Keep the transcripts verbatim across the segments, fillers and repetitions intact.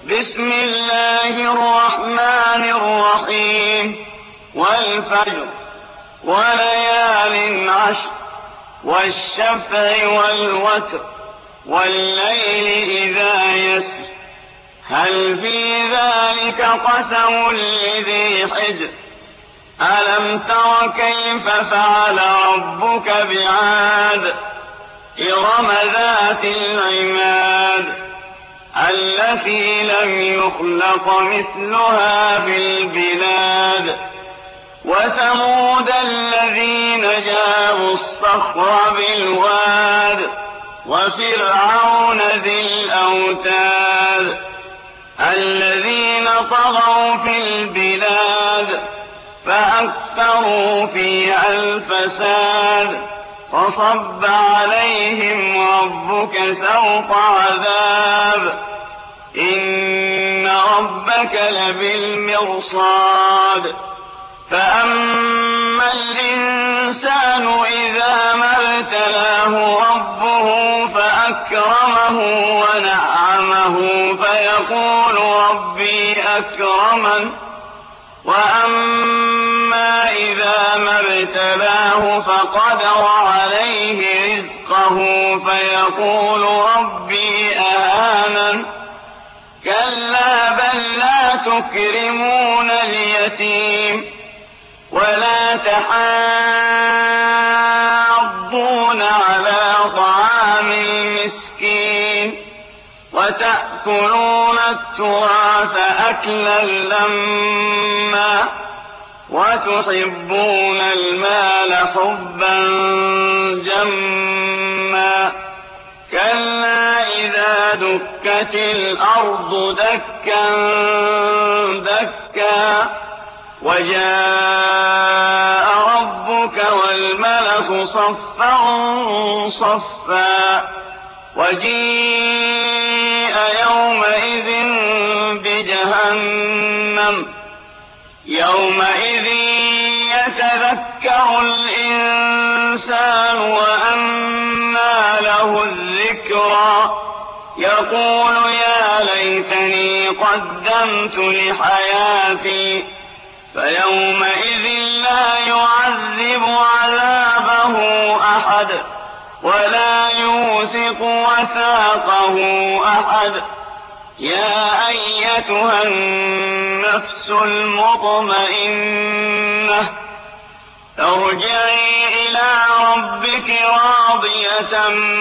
بسم الله الرحمن الرحيم والفجر وليال عشر والشفع والوتر والليل إذا يسر هل في ذلك قسم لذي حجر ألم تر كيف فعل ربك بعاد إرم ذات العماد التي لم يخلق مثلها في البلاد وثمود الذين جابوا الصخر بالواد وفرعون ذي الأوتاد الذين طغوا في البلاد فأكثروا فيها الفساد فصب عليهم ربك سوط عذاب إن ربك لبالمرصاد فأما الإنسان إذا ما ابتلاه ربه فأكرمه ونعمه فيقول ربي أكرمن وأما إذا ما ابتلاه فقدر عليه رزقه فيقول ربي أهانن كلا بل لا تكرمون اليتيم ولا تحاضون على طعام المسكين وتأكلون التراث أكلا لما وتحبون المال حبا جما كلا إذا دكت الأرض دكا دكا وجاء ربك والملك صفا صفا وجيء يومئذ بجهنم يومئذ يتذكر الإنسان وأنى له الذكرى يقول يا ليتني قدمت لحياتي فيومئذ لا يعذب عذابه أحد ولا يوثق وثاقه أحد يا أيتها النفس المطمئنة ارجعي إلى ربك راضية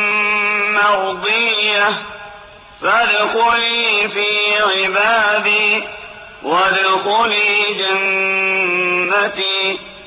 مرضية فادخلي في عبادي وادخلي جنتي